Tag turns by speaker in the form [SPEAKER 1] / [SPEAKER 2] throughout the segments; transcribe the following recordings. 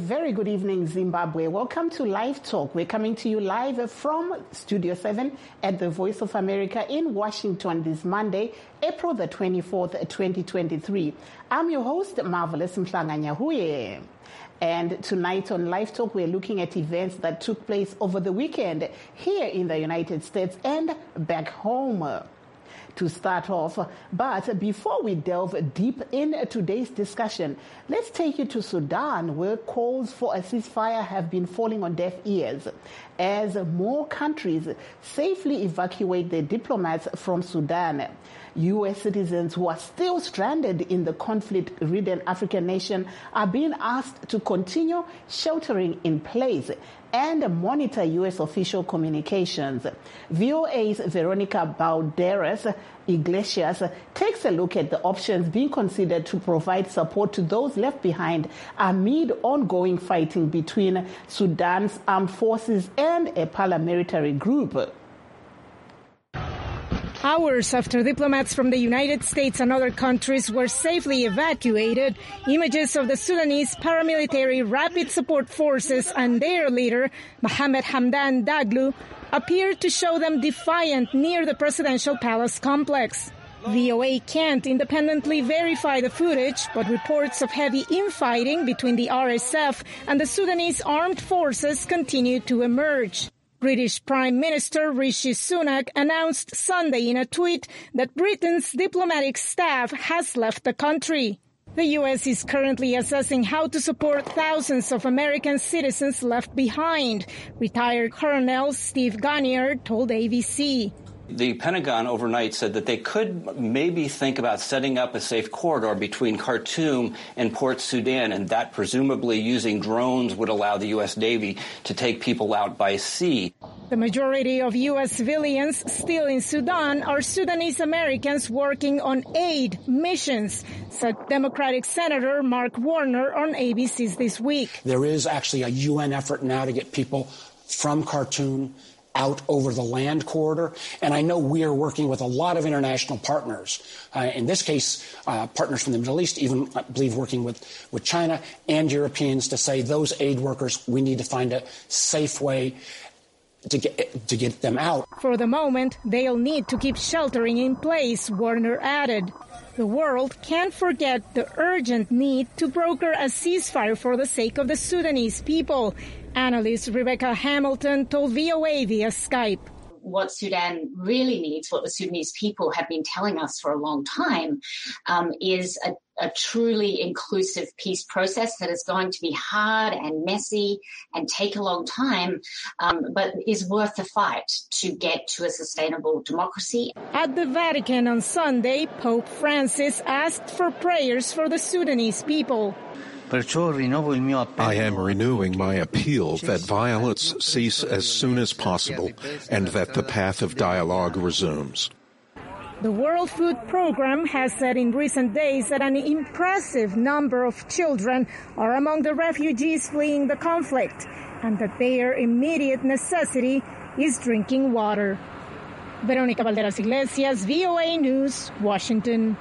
[SPEAKER 1] very good evening, Zimbabwe. Welcome to Live Talk. We're coming to you live from Studio 7 at the Voice of America in Washington this Monday, April the 24th, 2023. I'm your host, Marvelous Mhlanganyahuye. And tonight on Live Talk, we're looking at events that took place over the weekend here in the United States and back home. To start off, but before we delve deep in today's discussion, let's take you to Sudan, where calls for a ceasefire have been falling on deaf ears as more countries safely evacuate their diplomats from Sudan. U.S. citizens who are still stranded in the conflict-ridden African nation are being asked to continue sheltering in place and monitor U.S. official communications. VOA's Veronica Balderas Iglesias takes a look at the options being considered to provide support to those left behind amid ongoing fighting between Sudan's armed forces and a paramilitary group.
[SPEAKER 2] Hours after diplomats from the United States and other countries were safely evacuated, images of the Sudanese paramilitary Rapid Support Forces and their leader, Mohamed Hamdan Daglo, appeared to show them defiant near the presidential palace complex. VOA can't independently verify the footage, but reports of heavy infighting between the RSF and the Sudanese armed forces continue to emerge. British Prime Minister Rishi Sunak announced Sunday in a tweet that Britain's diplomatic staff has left the country. The U.S. is currently assessing how to support thousands of American citizens left behind, retired Colonel Steve Ganier told ABC.
[SPEAKER 3] The Pentagon overnight said that they could maybe think about setting up a safe corridor between Khartoum and Port Sudan, and that presumably using drones would allow the U.S. Navy to take people out by sea.
[SPEAKER 2] The majority of U.S. civilians still in Sudan are Sudanese Americans working on aid missions, said Democratic Senator Mark Warner on ABC's This Week.
[SPEAKER 4] There is actually a UN effort now to get people from Khartoum out over the land corridor. And I know we are working with a lot of international partners. In this case, partners from the Middle East, even I believe working with China and Europeans to say those aid workers, we need to find a safe way to get them out.
[SPEAKER 2] For the moment, they'll need to keep sheltering in place, Warner added. The world can't forget the urgent need to broker a ceasefire for the sake of the Sudanese people. Analyst Rebecca Hamilton told VOA via Skype.
[SPEAKER 5] What Sudan really needs, what the Sudanese people have been telling us for a long time, is a truly inclusive peace process that is going to be hard and messy and take a long time, but is worth the fight to get to a sustainable democracy.
[SPEAKER 2] At the Vatican on Sunday, Pope Francis asked for prayers for the Sudanese people.
[SPEAKER 6] I am renewing my appeal that violence cease as soon as possible and that the path of dialogue resumes.
[SPEAKER 2] The World Food Programme has said in recent days that an impressive number of children are among the refugees fleeing the conflict and that their immediate necessity is drinking water. Veronica Balderas Iglesias, VOA News, Washington.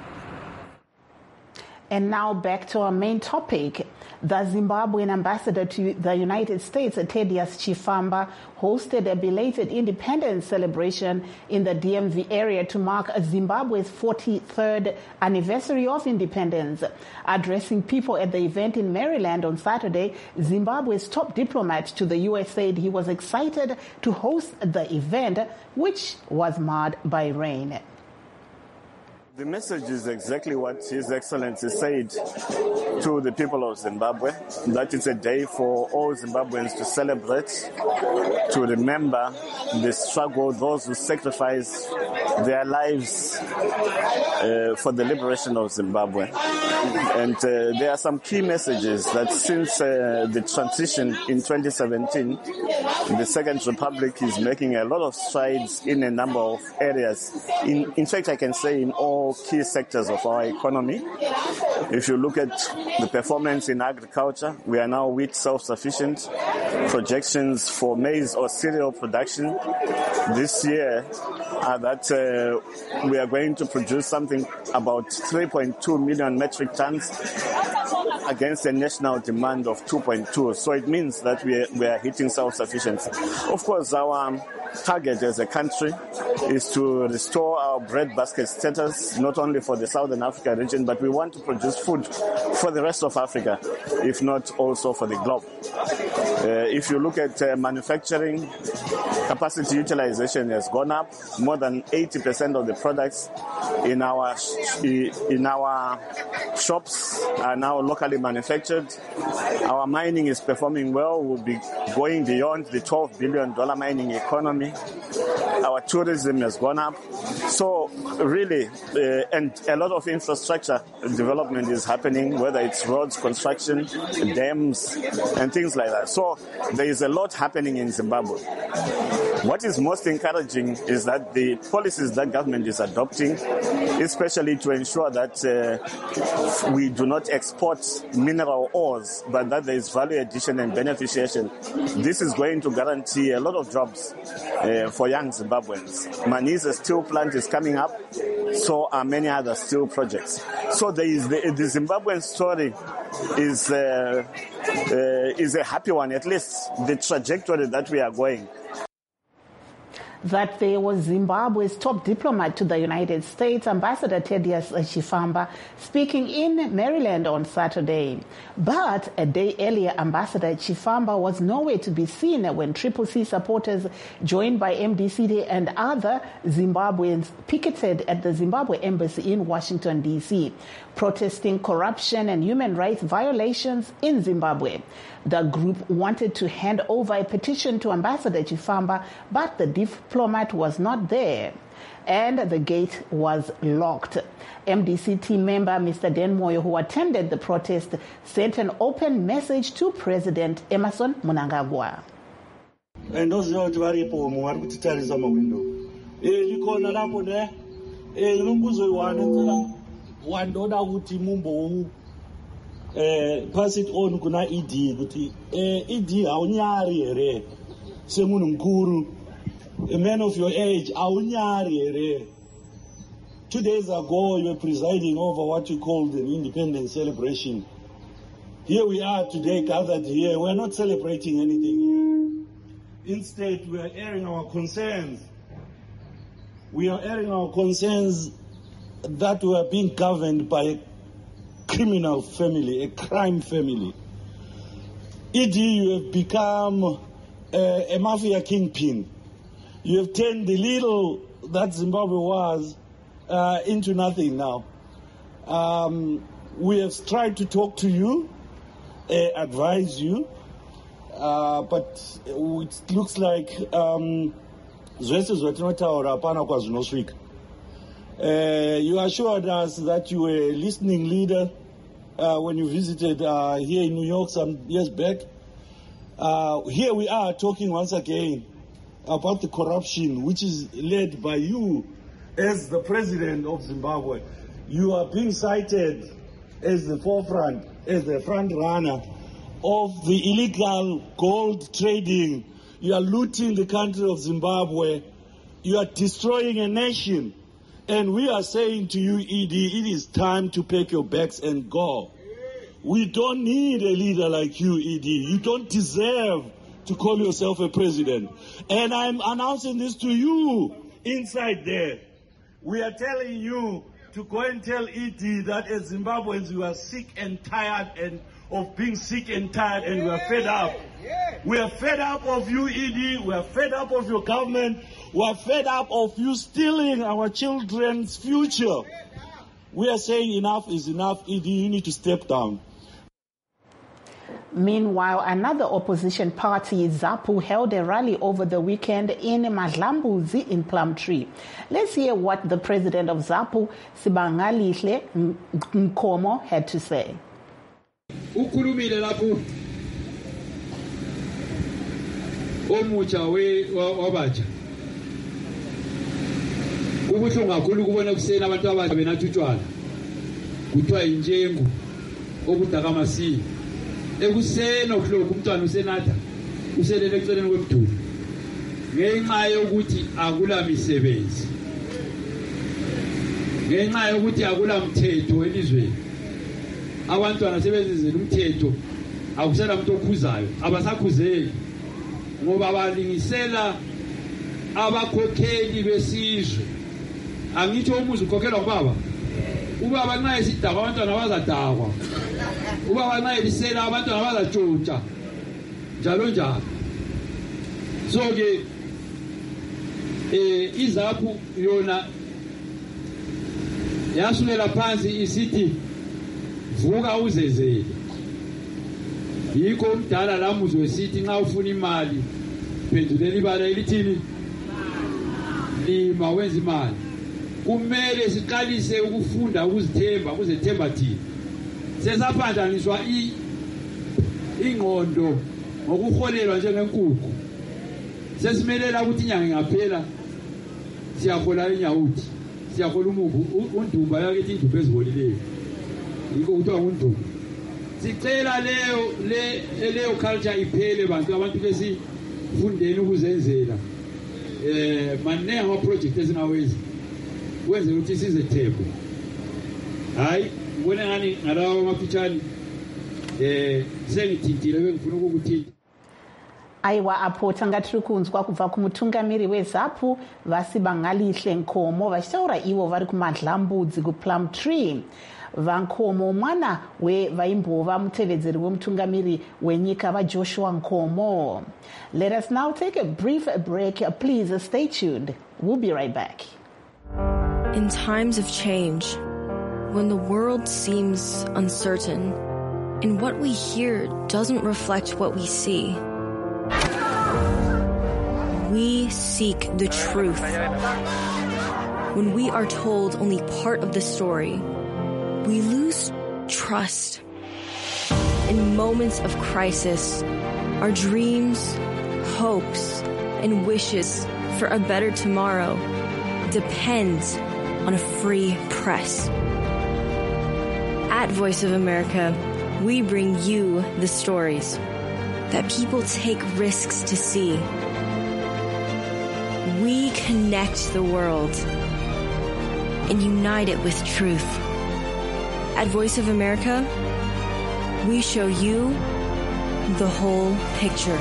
[SPEAKER 1] And now back to our main topic. The Zimbabwean ambassador to the United States, Thaddeus Chifamba, hosted a belated independence celebration in the DMV area to mark Zimbabwe's 43rd anniversary of independence. Addressing people at the event in Maryland on Saturday, Zimbabwe's top diplomat to the U.S. said he was excited to host the event, which was marred by rain.
[SPEAKER 7] The message is exactly what His Excellency said to the people of Zimbabwe, that it's a day for all Zimbabweans to celebrate, to remember the struggle, those who sacrifice their lives for the liberation of Zimbabwe. And there are some key messages that since the transition in 2017, the Second Republic is making a lot of strides in a number of areas. In fact, I can say in all key sectors of our economy. If you look at the performance in agriculture, we are now wheat self-sufficient. Projections for maize or cereal production this year are that we are going to produce something about 3.2 million metric tons. against a national demand of 2.2. So it means that we are hitting self-sufficiency. Of course, our target as a country is to restore our breadbasket status, not only for the Southern Africa region, but we want to produce food for the rest of Africa, if not also for the globe. If you look at manufacturing, capacity utilization has gone up. More than 80% of the products in our shops are now locally manufactured. Our mining is performing well. We'll be going beyond the $12 billion mining economy. Our tourism has gone up. So really, and a lot of infrastructure development is happening, whether it's roads, construction, dams, and things like that. So there is a lot happening in Zimbabwe. What is most encouraging is that the policies that government is adopting, especially to ensure that we do not export mineral ores, but that there is value addition and beneficiation. This is going to guarantee a lot of jobs for young Zimbabweans. Maniza steel plant is coming up, so are many other steel projects. So there is the Zimbabwean story is a happy one, at least the trajectory that we are going.
[SPEAKER 1] That there was Zimbabwe's top diplomat to the United States, Ambassador Thaddeus Chifamba, speaking in Maryland on Saturday. But a day earlier, Ambassador Chifamba was nowhere to be seen when CCC supporters, joined by MDC and other Zimbabweans, picketed at the Zimbabwe Embassy in Washington, D.C., protesting corruption and human rights violations in Zimbabwe. The group wanted to hand over a petition to Ambassador Chifamba, but the diplomat was not there, and the gate was locked. MDC team member Mr. Dan Moyo, who attended the protest, sent an open message to President Emmerson Mnangagwa.
[SPEAKER 8] Pass it on kuna ED kuti ED aunyari ere semunhu mkuru, a man of your age aunyari ere. 2 days ago you were presiding over what you called an independence celebration. Here we are today gathered here. We're not celebrating anything here. Instead, we are airing our concerns. We are airing our concerns that we are being governed by a criminal family, a crime family. ED, you have become a mafia kingpin. You have turned the little that Zimbabwe was into nothing now. We have tried to talk to you, advise you, but it looks like you assured us that you were a listening leader when you visited here in New York some years back. Here we are talking once again about the corruption which is led by you as the president of Zimbabwe. You are being cited as the forefront, as the front runner of the illegal gold trading. You are looting the country of Zimbabwe. You are destroying a nation. And we are saying to you, ED, it is time to pack your bags and go. We don't need a leader like you, ED. You don't deserve to call yourself a president. And I'm announcing this to you inside there. We are telling you to go and tell ED that as Zimbabweans we are sick and tired of being sick and tired, and we are fed up. We are fed up of you, ED. We are fed up of your government. We are fed up of you stealing our children's future. We are saying enough is enough. ED, you need to step down.
[SPEAKER 1] Meanwhile, another opposition party, ZAPU, held a rally over the weekend in Madlambuzi in Plumtree. Let's hear what the president of ZAPU, Sibangalihle Nkomo, had to say.
[SPEAKER 9] Ukhulumile lapho omutsha wabatsha kubuhlungu kakhulu ukubona kuseni abantu abasha benatha utshwala kuthiwa injengu obudaka masini ekuseni okuhloko umntwana usenatha uselele eceleni kwemduli ngenxa yokuthi akula misebenzi, ngenxa yokuthi akula mthetho elizweni. abantwana sebenzizela umthetho akusela umuntu okhuzayo abasakhuzeli ngoba balingisela abakhokheli besizwe angitsho umuzi ukhokhelwa ubaba nxa esidakwa abantwana bazadakwa ubaba nxa elisela abantwana bazatshontsha njalo njalo so ke izaphu yona yasukela phansi isithi vuka uzezele yikho umdala lamuzo wesithi nxa ufuna imali phendulela ibala elithini lima wenza imali kumele siqalise ukufunda ukuzithemba ukuzethemba thina sesaphandaniswa ingqondo ngokuholelwa njengenkukhu sesimelela ukuthi inyanga ingaphela siyahola inyawuthi siyahola umumbu undumba yakithi indumba eziholileyo yikho kuthiwa ngundumba sicela leyo culture iphele abantu besifundeni ukuzenzela manenge ama-project ezingawenzi wenze ukuthi sizethembe hayi ngibone ngani ngalawa amafitshane sengithintile bengifuna ukukuthinta
[SPEAKER 1] aiwa apo tanga tiri kunzwa kubva kumutungamiri wezaphu Vasibangalihle Nkomo vachitaura ivo vari kumadlambudzi kuPlum Tree. Vankomo mwana vaimbova mutevedzeri wemutungamiri wenyika vaJoshua Nkomo. Let us now take a brief break. Please stay tuned. We'll be right back.
[SPEAKER 10] In times of change, when the world seems uncertain and what we hear doesn't reflect what we see, we seek the truth. When we are told only part of the story, we lose trust. In moments of crisis, our dreams, hopes, and wishes for a better tomorrow depend on a free press. At Voice of America, we bring you the stories that people take risks to see. We connect the world and unite it with truth. At Voice of America, we show you the whole picture.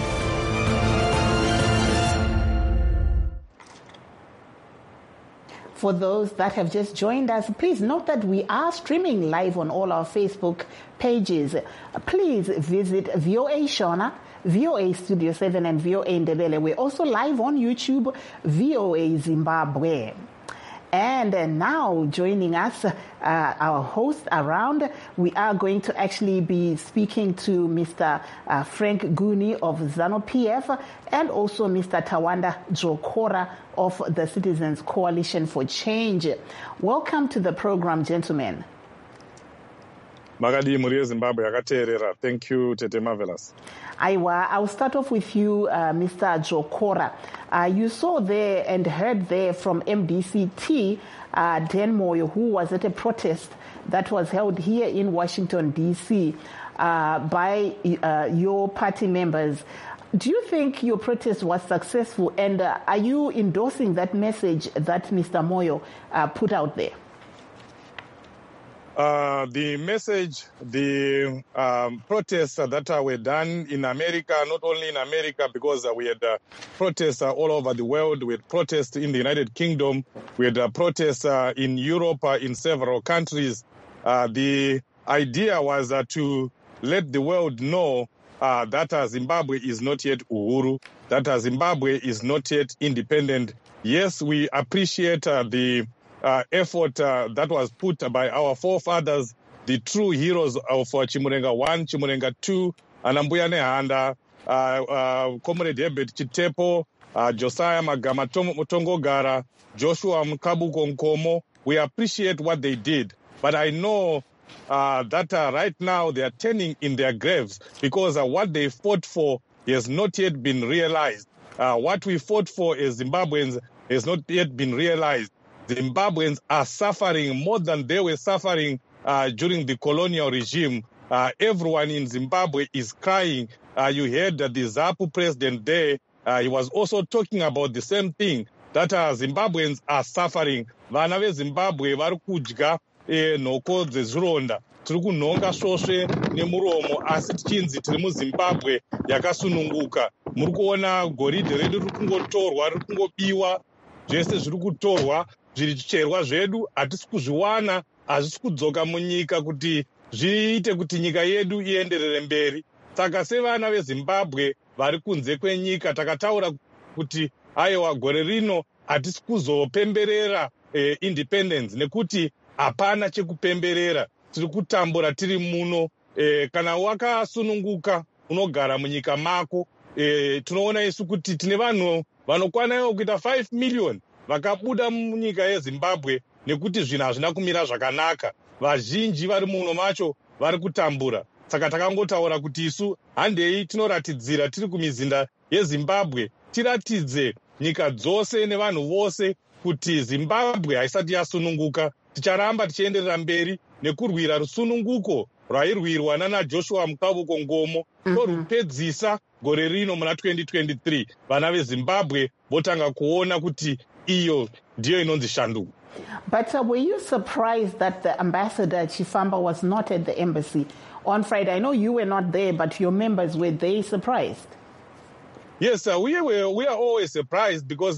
[SPEAKER 1] For those that have just joined us, please note that we are streaming live on all our Facebook pages. Please visit VOA Shona, VOA Studio 7, and VOA Ndebele. We're also live on YouTube, VOA Zimbabwe. And now joining us, our host around, we are going to actually be speaking to Mr. Frank Guni of ZANU-PF and also Mr. Tawanda Jokora of the Citizens Coalition for Change. Welcome to the program, gentlemen.
[SPEAKER 11] Magadi Murie Zimbabwe Yakaterera. Thank you, Tete Marvelous.
[SPEAKER 1] I'll start off with you, Mr. Jokora. You saw there and heard there from MDCT, Dan Moyo, who was at a protest that was held here in Washington, D.C. By your party members. Do you think your protest was successful, and are you endorsing that message that Mr. Moyo put out there?
[SPEAKER 11] The message, the protests that were done in America, not only in America, because we had protests all over the world. We had protests in the United Kingdom. We had protests in Europe, in several countries. The idea was to let the world know that Zimbabwe is not yet Uhuru, that Zimbabwe is not yet independent. Yes, we appreciate the effort that was put by our forefathers, the true heroes of Chimurenga 1, Chimurenga 2, Anambuya Nehanda, Comrade Herbert Chitepo, Josiah Magama Tongogara, Joshua Mkabuko Nkomo. We appreciate what they did. But I know that right now they are turning in their graves because what they fought for has not yet been realized. What we fought for as Zimbabweans has not yet been realized. Zimbabweans are suffering more than they were suffering during the colonial regime. Everyone in Zimbabwe is crying. You heard that the ZAPU president there, he was also talking about the same thing, that Zimbabweans are suffering. Vana veZimbabwe vari kudya nhoko dzezvironda, tiri kunhonga svosve nemuromo, asi tichinzi tiri muZimbabwe yakasununguka. Muri kuona goridhe redu riri kungotorwa, riri kungobiwa, zvese zviri kutorwa, zvicherwa zvedu hatisi kuzviwana, hazvisi kudzoka munyika kuti zviite kuti nyika yedu ienderere mberi. Saka sevana veZimbabwe vari kunze kwenyika takataura kuti aiwa gore rino hatisi kuzopemberera independence nekuti hapana chekupemberera, tiri kutambura tiri muno. Kana wakasununguka unogara munyika mako. Tinoona isu kuti tine vanhu vanokwanawo kuita 5 million vakabuda munyika yeZimbabwe nekuti zvinhu hazvina kumira zvakanaka. Vazhinji vari muno macho vari kutambura. Saka takangotaura kuti isu handei tinoratidzira tiri kumizinda yeZimbabwe, tiratidze nyika dzose nevanhu vose kuti Zimbabwe haisati yasununguka. Ticharamba tichienderera mberi nekurwira rusununguko rwairwirwa nana Joshua Mukavuko Ngomo, torupedzisa gore rino muna 2023. Vana veZimbabwe votanga kuona kuti iyo ndiyo inonzi shanduko.
[SPEAKER 1] But were you surprised that the ambassador Chifamba was not at the embassy on Friday? I know you were not there, but your members, were they surprised?
[SPEAKER 11] Yes, we are always surprised because,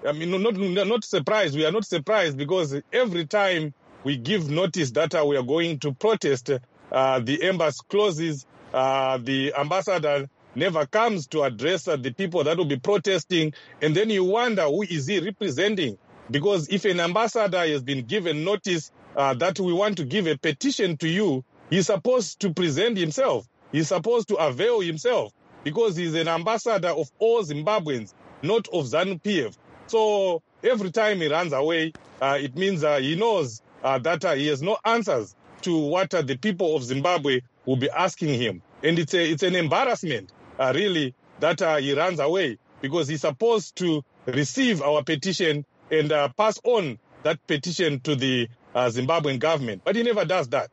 [SPEAKER 11] not surprised. We are not surprised because every time we give notice that we are going to protest, the embassy closes, the ambassador never comes to address the people that will be protesting, and then you wonder who is he representing. Because if an ambassador has been given notice that we want to give a petition to you, he's supposed to present himself. He's supposed to avail himself because he's an ambassador of all Zimbabweans, not of ZANU-PF. So every time he runs away, it means he knows that he has no answers to what the people of Zimbabwe will be asking him. And it's an embarrassment, really, that he runs away because he's supposed to receive our petition and pass on that petition to the Zimbabwean government. But he never does that.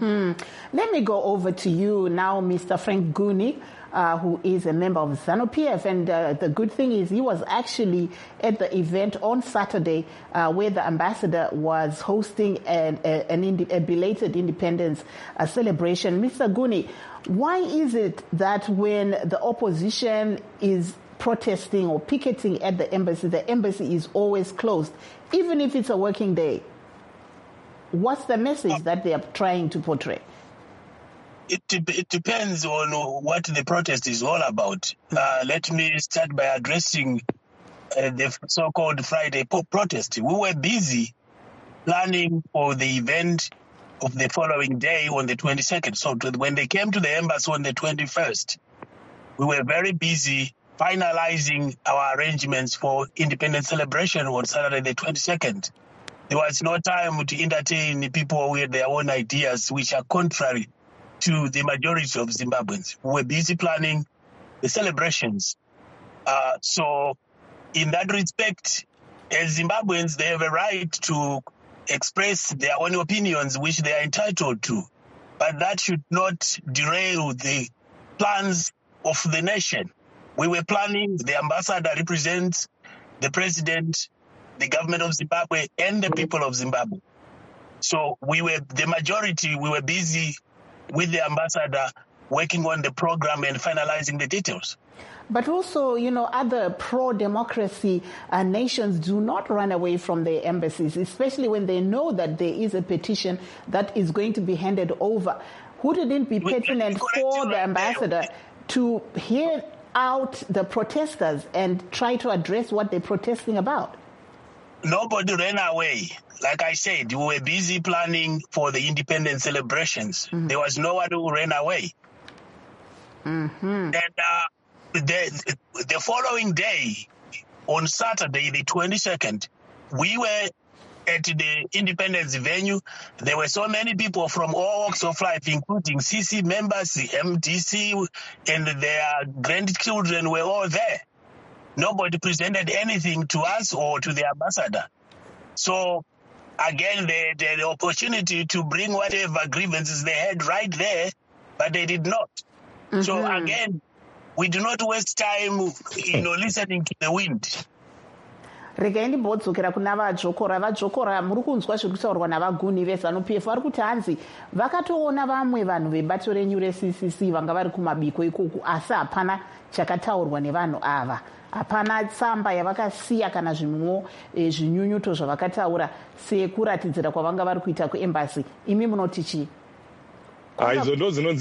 [SPEAKER 1] Let me go over to you now, Mr. Frank Guni, who is a member of ZANU-PF. And the good thing is he was actually at the event on Saturday where the ambassador was hosting a belated independence celebration. Mr. Guni, why is it that when the opposition is protesting or picketing at the embassy is always closed, even if it's a working day? What's the message that they are trying to portray?
[SPEAKER 12] It depends on what the protest is all about. Let me start by addressing the so-called Friday protest. We were busy planning for the event of the following day on the 22nd. So when they came to the embassy on the 21st, we were very busy finalizing our arrangements for independence celebration on Saturday the 22nd. There was no time to entertain people with their own ideas, which are contrary to the majority of Zimbabweans. We were busy planning the celebrations. So in that respect, as Zimbabweans, they have a right to express their own opinions, which they are entitled to. But that should not derail the plans of the nation. We were planning, the ambassador represents the president, the government of Zimbabwe, and the people of Zimbabwe. So we were busy with the ambassador working on the program and finalizing the details.
[SPEAKER 1] But also, other pro-democracy nations do not run away from their embassies, especially when they know that there is a petition that is going to be handed over. Would it be pertinent for the ambassador to hear out the protesters and try to address what they're protesting about?
[SPEAKER 12] Nobody ran away. Like I said, we were busy planning for the independence celebrations. There was no one who ran away. And the following day, on Saturday, the 22nd, we were at the independence venue. There were so many people from all walks of life, including CC members, the MDC, and their grandchildren were all there. Nobody presented anything to us or to the ambassador. So, again, they had the opportunity to bring whatever grievances they had right there, but they did not. So, again, we do not waste time, listening to the wind.
[SPEAKER 1] regai ndimbodzokera kuna vadzvokora muri kunzwa zviri kutaurwa navaguni veZANU-PF vari kuti hanzi vakatoona vamwe vanhu vebato renyu reCCC vanga vari kumabiko ikoko asi hapana chakataurwa nevanhu ava, hapana tsamba yavakasiya kana zvimwewo zvinyunyuto zvavakataura sekuratidzira kwavanga vari kuita kuembasi. Imi munoti chii?
[SPEAKER 11] Idzo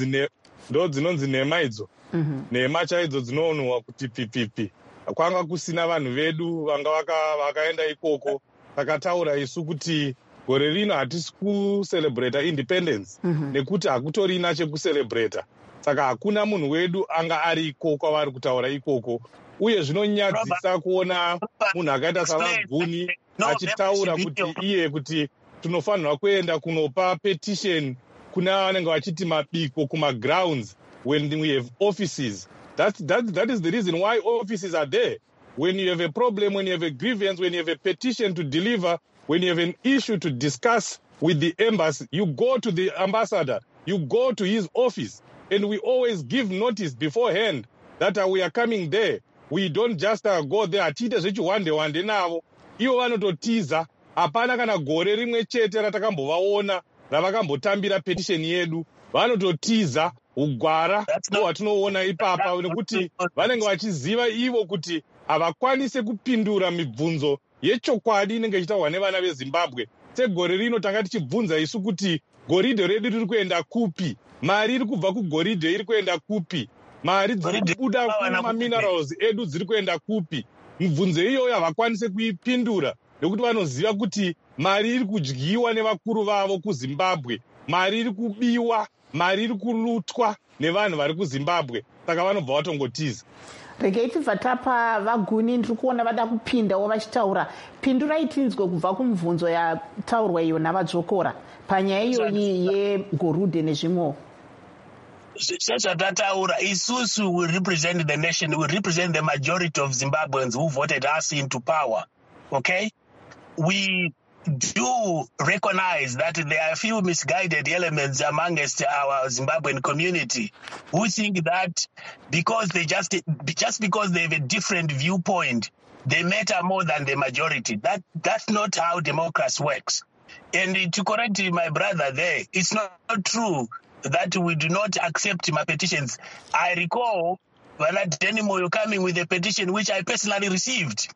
[SPEAKER 11] ndo dzinonzi nhema idzo. Nhema chaidzo dzinoonwa kuti pipipi kwanga kusina vanhu vedu vanga vakaenda ikoko takataura isu kuti gore rino hatisi kucelebrata independence nekuti hakutorina chekucelebrata, saka hakuna munhu wedu anga ari ikoko avari kutaura ikoko. Uye zvinonyadzisa kuona munhu akaita savaguni achitaura kuti iye kuti tinofanirwa kuenda kunopa petition kuna vanenge vachiti mabiko kumagrounds when we have offices. That is the reason why offices are there. When you have a problem, when you have a grievance, when you have a petition to deliver, when you have an issue to discuss with the embassy, you go to the ambassador, you go to his office, and we always give notice beforehand that we are coming there. We don't just go there atiite zvechiwande navo. Ivo vanototiza. Hapana kana gore rimwe chete ratakambovaona ravakambotambira petition yedu. Vanototiza ugwara hwatinoona ipapa nekuti vanenge vachiziva ivo kuti havakwanise kupindura mibvunzo yechokwadi inenge ichitaurwa nevana veZimbabwe. Segore rino tanga tichibvunza isu kuti goridhe redu riri kuenda kupi, mari iri kubva kugoridhe iri kuenda kupi, mari dziri kubuda kumaminerals edu dziri kuenda kupi. Mibvunzo iyoyo havakwanise kuipindura nekuti vanoziva kuti mari iri kudyiwa nevakuru vavo kuZimbabwe, mari iri kubiwa, mari iri kulutwa nevanhu vari kuZimbabwe, saka vanobva vatongotiza.
[SPEAKER 1] Regai tibva tapa vaguni, ndiri kuona vada kupindawo vachitaura. Pindurai tinzwe kubva kumibvunzo yataurwa iyo navadzvokora panyaya iyoyi yegorudhe nezvimwewo.
[SPEAKER 12] Sezvatataura, isusu will represent the nation, will represent the majority of Zimbabweans who voted us into power. Okay? We do recognize that there are a few misguided elements amongst our Zimbabwean community who think that because because they have a different viewpoint, they matter more than the majority. That's not how democracy works. And to correct my brother there, it's not true that we do not accept my petitions. I recall Danny Moyo coming with a petition which I personally received.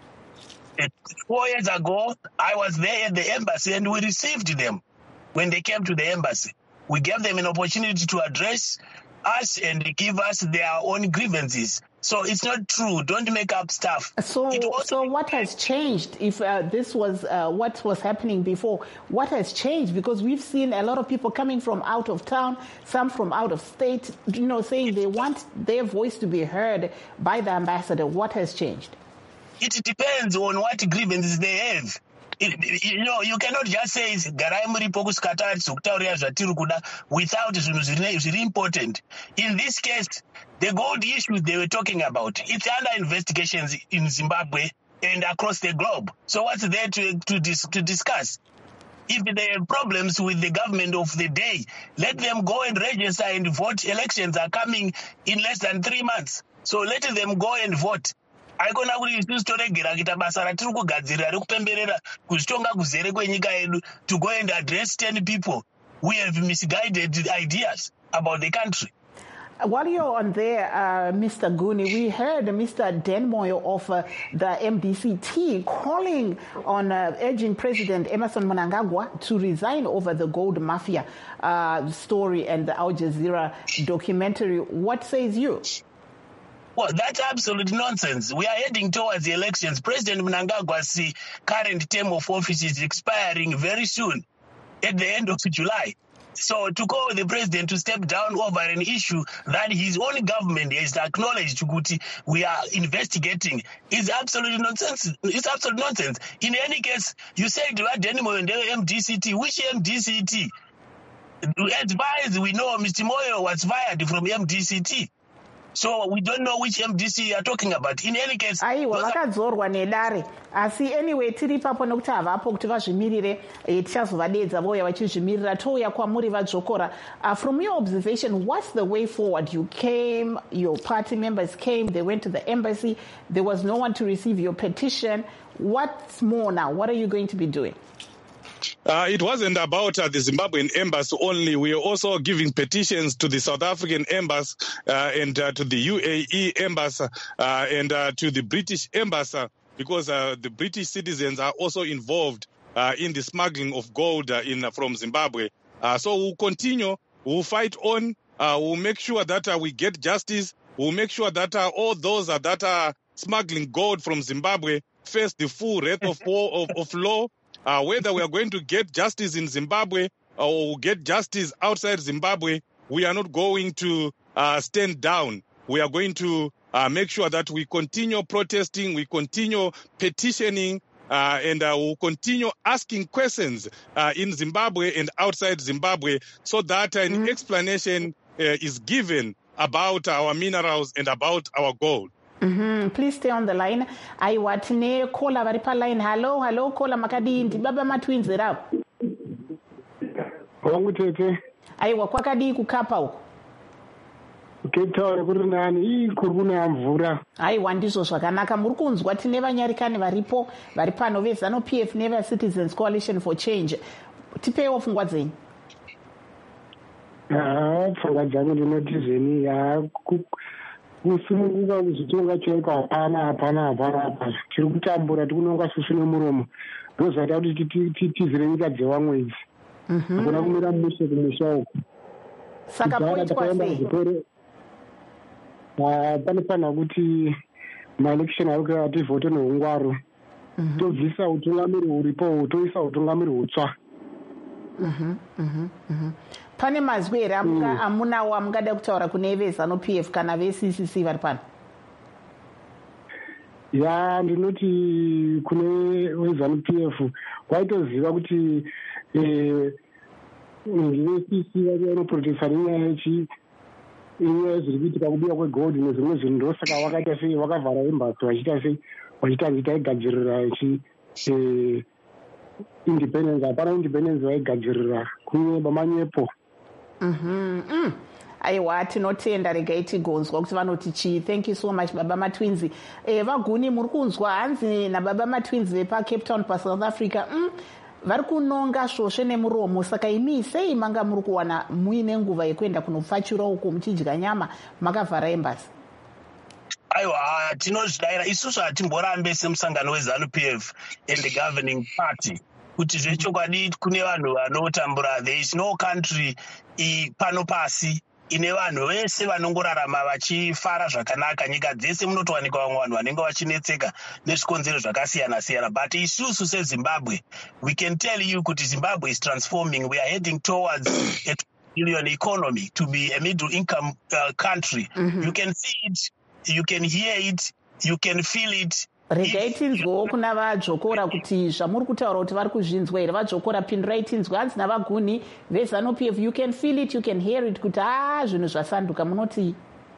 [SPEAKER 12] 4 years ago, I was there at the embassy and we received them when they came to the embassy. We gave them an opportunity to address us and give us their own grievances. So it's not true. Don't make up stuff.
[SPEAKER 1] So what has changed? If this was what was happening before, what has changed? Because we've seen a lot of people coming from out of town, some from out of state, saying they want their voice to be heard by the ambassador. What has changed?
[SPEAKER 12] It depends on what grievances they have. You cannot just say garai muripo kusika kutaurira zvatiri kuda without zvinhu zviri important. In this case, the gold issues they were talking about, it's under investigations in Zimbabwe and across the globe. So what's there to discuss? If they have problems with the government of the day, let them go and register and vote. Elections are coming in less than 3 months. So let them go and vote. Aikona kuti isusu toregera kuita basa ratiri kugadzirira rekupemberera kuzvitonga kuzere kwenyika yedu to go and address 10 people. We have misguided ideas about the country.
[SPEAKER 1] While you're on there, Mr. Guni, we heard Mr. Dan Moyo of the MDCT calling on urging President Emmerson Mnangagwa to resign over the gold mafia story and the Al Jazeera documentary. What says you?
[SPEAKER 12] Well, that's absolute nonsense. We are heading towards the elections. President Mnangagwa's current term of office is expiring very soon, at the end of July. So to call the president to step down over an issue that his own government has acknowledged we are investigating is absolute nonsense. It's absolute nonsense. In any case, you said you had Denimo and MDCT. Which MDCT? As far as we know, Mr. Moyo was fired from MDCT. So we don't know which MDC you are talking about. In any case,
[SPEAKER 1] aiwa vakadzorwa nedare asi anyway tiri papo nekuti havapo kuti vazvimirire tichazovadedza vouya vachizvimirira touya kwamuri vadzvokora. From your observation, what's the way forward? You came, your party members came, they went to the embassy, there was no one to receive your petition. What's more now? What are you going to be doing?
[SPEAKER 11] It wasn't about the Zimbabwean embassy only. We are also giving petitions to the South African embassy and to the UAE embassy and to the British embassy, because the British citizens are also involved in the smuggling of gold from Zimbabwe. So we'll continue, we'll fight on, we'll make sure that we get justice, we'll make sure that all those that are smuggling gold from Zimbabwe face the full wrath of law. Whether we are going to get justice in Zimbabwe or get justice outside Zimbabwe, we are not going to stand down. We are going to make sure that we continue protesting, we continue petitioning, and we'll continue asking questions in Zimbabwe and outside Zimbabwe so that an explanation is given about our minerals and about our gold.
[SPEAKER 1] Please stay on the line. Aiwa tine kola vari paline. Hello kola makadii ndibaba matwins rapo.
[SPEAKER 13] Wangu tete.
[SPEAKER 1] Aiwa kwakadii kukapa uko.
[SPEAKER 13] Cape Town kuri nani kuri kuna mvura.
[SPEAKER 1] Aiwa ndizvo zvakanaka. Muri kunzwa tine vanyarikani varipo vari pano veZANU PF Never Citizens Coalition for Change. Tipewo pfungwa dzenyu.
[SPEAKER 13] Pfungwa dzangu ndinoti zeni kusununguka kuzitonga chaiko hapana tiri kutambura tikunonga susu nemuromo ndozvaita kuti tizire nyika dzevamwe idzi hakuna kumira mushe kumusha uku
[SPEAKER 1] saka poitwa sei
[SPEAKER 13] panofanira kuti maelection arikuita tivhote neungwaru tobvisa utungamiri huripo toisa utungamiri hutsva.
[SPEAKER 1] Pane mazwi here amunawo amungada kutaura kune veZANU PF kana veCCC vari pano?
[SPEAKER 13] Ya ndinoti kune veZANU PF waitoziva kuti veCCC vanoprotesta nenyaya inyaya zviri kuitika kubiwa kwegold nezvimwe zvinhu ndosaka vakaita sei vakavhara embassy vachiita sei vachiti handiti aigadzirira independence. Hapana independence vaigadzirira kunyeba manyepo.
[SPEAKER 1] Aiwa tinotenda regai tigonzwa kuti vanoti chii. Thank you so much baba matwinzi. Vaguni muri kunzwa hanzi nababa matwinzi vepa Cape Town pa South Africa vari kunonga svosve nemuromo, saka imi sei manga muri kuwana muine nguva yekuenda kunopfachura uko muchidya nyama makavhara embasi?
[SPEAKER 12] Aiwa tinozvidayira isusu hatimborambe semusangano weZANU PF and the governing party kuti zvechokwadi kune vanhu vanotambura. There is no country pano pasi ine vanhu vese vanongorarama vachifara zvakanaka. Nyika dzese munotowanika vamwe vanhu vanenge vachinetseka nezvikonzero zvakasiyana siyana, but isusu seZimbabwe we can tell you kuti Zimbabwe is transforming. We are heading towards a billion economy, to be a middle income country. You can see it, you can hear it, you can feel it.
[SPEAKER 1] Regai tinzwewo kuna vadzvokora kuti zvamuri kutaura kuti vari kuzvinzwa here. Vadzvokora pindurai tinzwa hanzi navaguni veZANU PF. You can feel it, you can hear it kuti zvinhu zvasanduka. Munoti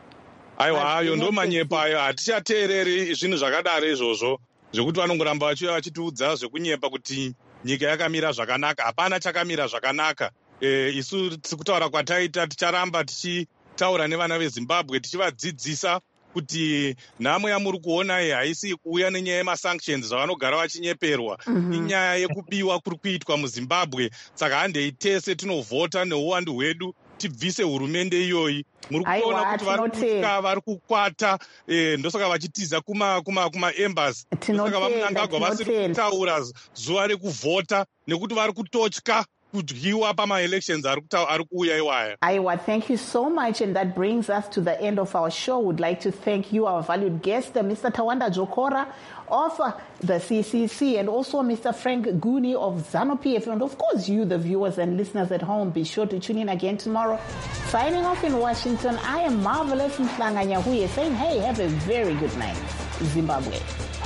[SPEAKER 11] aiwa ayo ndo manyepa ayo. Hatichateereri zvinhu zvakadaro izvozvo zvekuti vanongoramba vachiuya vachitiudza zvekunyepa kuti nyika yakamira zvakanaka. Hapana chakamira zvakanaka. Isu kutaura kwataita ticharamba tichitaura nevana veZimbabwe tichivadzidzisa kuti nhamo yamuri kuona iyi haisi kuuya nenyaya yemasanctions zvavanogara vachinyeperwa. Inyaya yekubiwa kuri kuitwa muZimbabwe. Saka handei tese tinovhota neuwandu hwedu tibvise hurumende iyoyi. Muri kuona kuti vari kukwata ndosaka vachitiza kuma-embassy. Ndosaka vamunangagwa vasiri kutaura zuva rekuvhota nekuti vari kutotya kudyiwa pama-elections ari kuuya iwaya.
[SPEAKER 1] Aiwa, thank you so much, and that brings us to the end of our show. Would like to thank you, our valued guest, Mr. Tawanda Jokora of the CCC, and also Mr. Frank Guni of ZANU PF, and of course you, the viewers and listeners at home. Be sure to tune in again tomorrow. Signing off in Washington, I am Marvelous Mhlanga Nyahuye saying, hey, have a very good night, Zimbabwe.